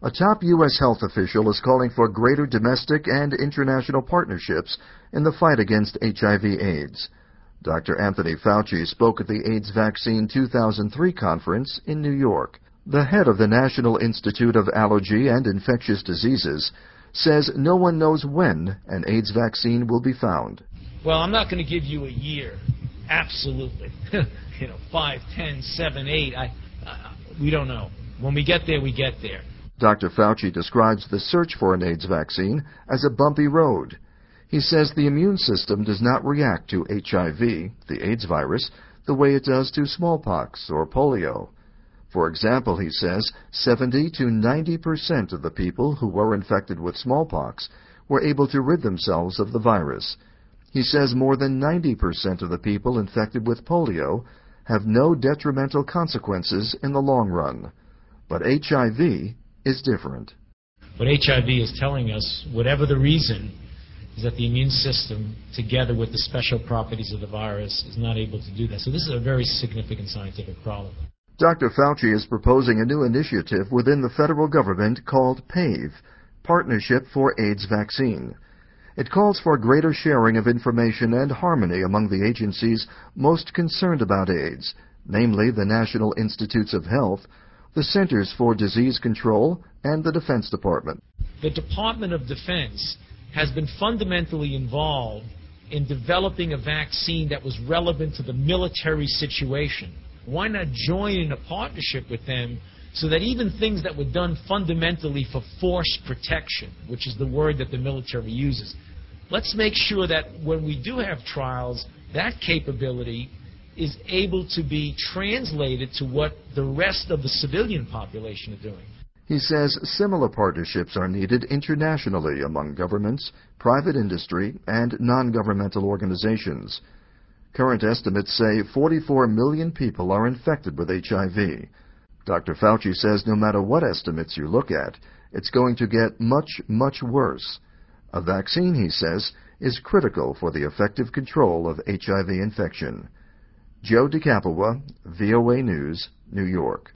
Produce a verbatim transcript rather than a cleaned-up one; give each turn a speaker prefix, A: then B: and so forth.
A: A top U S health official is calling for greater domestic and international partnerships in the fight against H I V AIDS. Doctor Anthony Fauci spoke at the AIDS Vaccine two thousand three conference in New York. The head of the National Institute of Allergy and Infectious Diseases says no one knows when an AIDS vaccine will be found.
B: Well, I'm not going to give you a year. Absolutely. you know, five, ten, seven, eight. I, uh, we don't know. When we get there, we get there.
A: Doctor Fauci describes the search for an AIDS vaccine as a bumpy road. He says the immune system does not react to H I V, the AIDS virus, the way it does to smallpox or polio. For example, he says seventy to ninety percent of the people who were infected with smallpox were able to rid themselves of the virus. He says more than ninety percent of the people infected with polio have no detrimental consequences in the long run. But H I V is different.
B: What H I V is telling us, whatever the reason, is that the immune system, together with the special properties of the virus, is not able to do that. So this is a very significant scientific problem.
A: Doctor Fauci is proposing a new initiative within the federal government called PAVE, Partnership for AIDS Vaccine. It calls for greater sharing of information and harmony among the agencies most concerned about AIDS, namely the National Institutes of Health, the Centers for Disease Control, and the Defense Department.
B: The Department of Defense has been fundamentally involved in developing a vaccine that was relevant to the military situation. Why not join in a partnership with them so that even things that were done fundamentally for force protection, which is the word that the military uses, let's make sure that when we do have trials, that capability is able to be translated to what the rest of the civilian population are doing.
A: He says similar partnerships are needed internationally among governments, private industry, and non-governmental organizations. Current estimates say forty-four million people are infected with H I V. Doctor Fauci says no matter what estimates you look at, it's going to get much, much worse. A vaccine, he says, is critical for the effective control of H I V infection. Joe DeCapua, V O A News, New York.